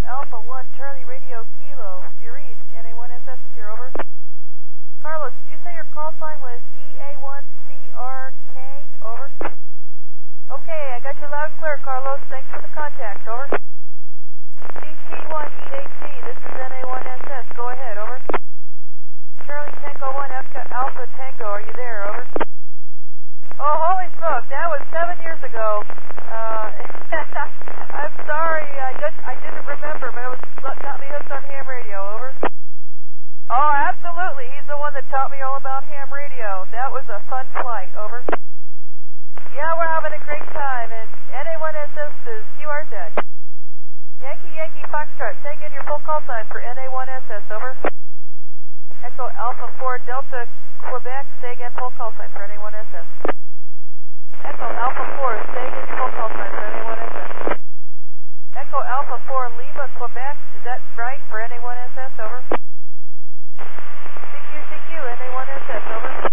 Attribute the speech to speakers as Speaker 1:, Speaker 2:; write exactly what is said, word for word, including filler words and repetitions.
Speaker 1: Alpha one Charlie Radio Kilo. You read N A one S S is here, over. Carlos, did you say your call sign was E A one C R K? Over. Okay, I got you loud and clear, Carlos. Thanks for the contact, over. C T one E A T, this is N A one S S. Go ahead, over. Charlie Tango one Alpha Tango, are you there, over? Oh, holy smoke, that was seven years ago. Uh, I'm sorry, I just I didn't remember, but it was what got me hooked on ham radio, over. Oh, absolutely, he's the one that taught me all about ham radio. That was a fun flight, over. Yeah, we're having a great time, and N A one S S is Q R Z. Yankee Yankee Foxtrot, say again your full call sign for N A one S S, over. Echo Alpha four Delta Quebec, say again full call sign for N A one S S. Echo Alpha four, say again your full call sign for N A one S S. Echo Alpha four Lima Quebec, is that right for N A one S S, over? C Q C Q, N A one S S, over.